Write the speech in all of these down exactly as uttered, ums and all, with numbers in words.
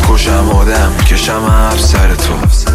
میکشم آدم میکشم هر سر تو،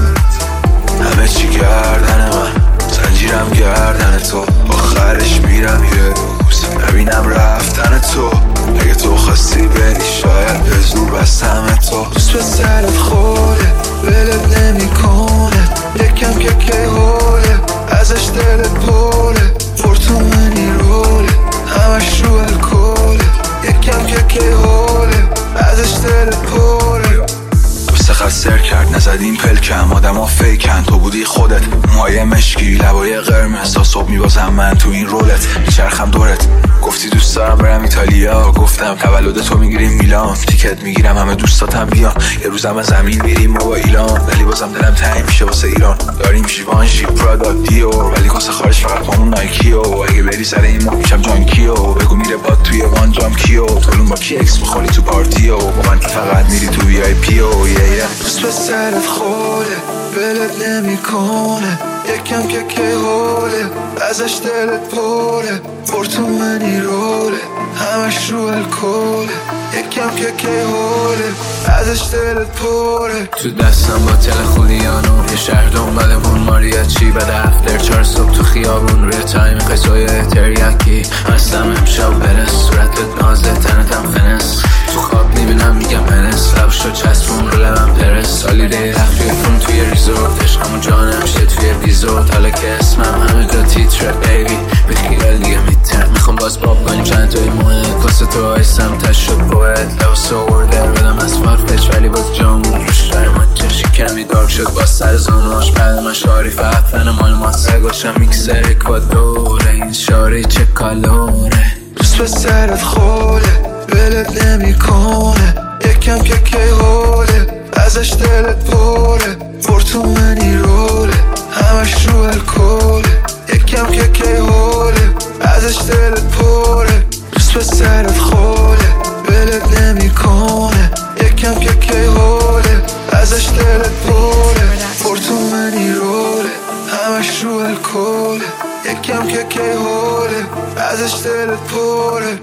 همه چی گردن من، زنجیرم گردن تو، آخرش میرم یه روز نبینم رفتن تو. اگه تو خواستی بری شاید به زور بستم تو. دوست به سرت خوره ولت نمی کنه، یکم که که حوله ازش دلت پره، فورتونی روله همش رو الکوله، یکم که که حوله ازش دلت پره. سخت سر کرد نزدیم پلکم، آدم ها فیکن تو بودی خودت، موهای مشکی لبای قرمز تا صبح میبازم من تو این رولت، میچرخم دورت. گفتی دوست دارم برم ایتالیا، گفتم تولد تو میگیریم میلان، تیکت میگیرم همه دوستاتم بیان، یه روزم از زمین میریم ما با ایلان، ولی بازم دلم تنگ میشه واسه ایران. داریم شیوانشی پرادا دیور، ولی کاسه خارج فقط پامون نایکیو، اگه بری سر این ما میشم جانکیو، بگو میره باد توی وان جام کیو، طولون با کی اکس بخوری تو پارتیو، با من فقط میری تو وی آی پیو. دوست به سرت خوله ولت نمی کنه، یکم که که حوله ازش دلت پره، فورتونی روله همش رو الکوله، یکم که که حوله ازش دلت پره. تو دستم با تل خولیانو یه شهر دنبالمون ماریاچی، بعد افتر چهار صبح تو خیابون روی تایم قصای تریاکی، هستم امشب برس صورتت نازه تنتم فنس، تو خواب میبینم میگم پنس، لبشو چسبون رو لبم پرس، سالی رفت توی فون توی ریزورت، عشقمو جانم شه توی بیزورت، حالا که اسمم همه جا تیتره بیبی به خیال دیگه میتر، میخوام باز باب کنیم چند توی موه کاسه تو آیستم تش شد باید لباس آورده بدم از فارفش، ولی باز جامون روش داره مچش کمی دارک شد باز سر زوناش، بعد من شاری فهفن مال ماسه گوشم میکسر اکوادوره، این شاری چه کالوره. دوست به سرت خوله ولت نمی کنه، یکم که که حوله ازش دلت پره، فورتونی روله همش رو الکوله، یکم که که حوله ازش دلت پره. دوست به سرت خوله ولت نمی کنه، یکم که که حوله ازش دلت پره، فورتونی روله همش رو الکوله، یکم که که حوله ازش دلت پره.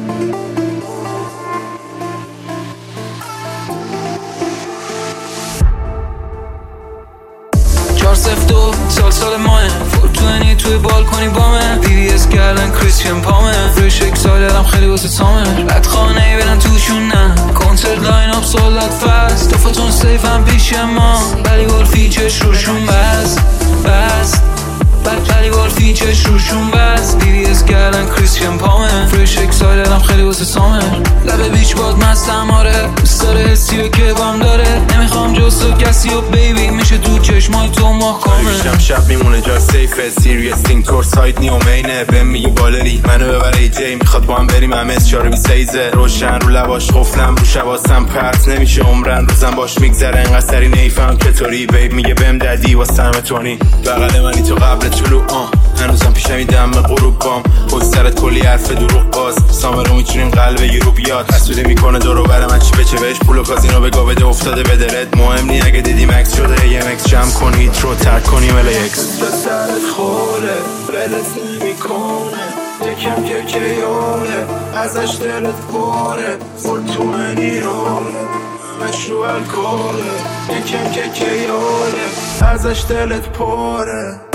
چهار صفر دو سال سال ماه فورتونی توی بالکنی بامه، بی وی اس کردن کریستیان پامه، فرش اکسایلرم خیلی واسه تامه، بعد خانه ای برن توشون نه، کنسرت لاین اپ سولاد فست، توفتون سیف هم پیش ما، ولی گلفی چش روشون بس بس، ولی گلفی چش روشون بس، بی وی اس کردن کریستیان پامه، فرش اکسایلرم خیلی واسه تامه، لبه بیچ باد مستم آره، دوست داره حسی و که بام داره، نمیخوام جز تو کسی و بیبی میشه تو چشمای تو محکامه، بیشتم شب میمونه جا سیفه، سیریس تینگ تور سایت نیومینه، بهم میگی بالری منو ببره ای جی، میخواد با هم بریم هم اس چهار بی سیزه، روشن رو لباش قفلم رو شباستم پرت نمیشه عمرن، روزم باش میگذره انقدر سری نیفهم که طوری، بیب میگه بهم ددی واسه همه تونی، بغل منی تو قبل طلوع آن، هنوزم پیشمی دم غروب بام، خود سرت کلی حرف دروغ باز، سامه رو میچینیم قلب یه رو بیاد، حسوده میکنه دورو بر من چی بچه بهش، پول و کازینو بگا بده افتاده به دلت، مهم نی اگه دیدی مکس شده یه مکس جمع کن هیت رو ترک کنیم ال اکس. دوست به سرت خوله ولت نمی کنه، یکم که که یاله ازش دلت پره، فورتونی روله همش رو الکوله، یکم که که یاله ازش دلت پره.